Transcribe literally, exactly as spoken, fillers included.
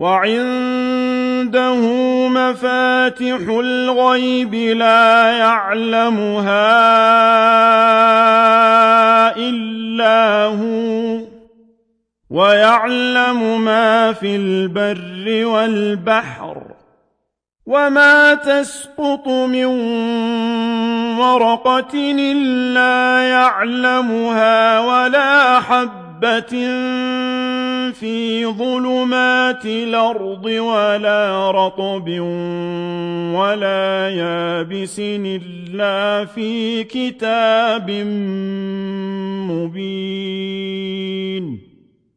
وعنده مفاتح الغيب لا يعلمها إلا هو ويعلم ما في البر والبحر وما تسقط من ورقة إلا يعلمها ولا حبة في ظلمات الأرض ولا رطب ولا يابس إلا في كتاب مبين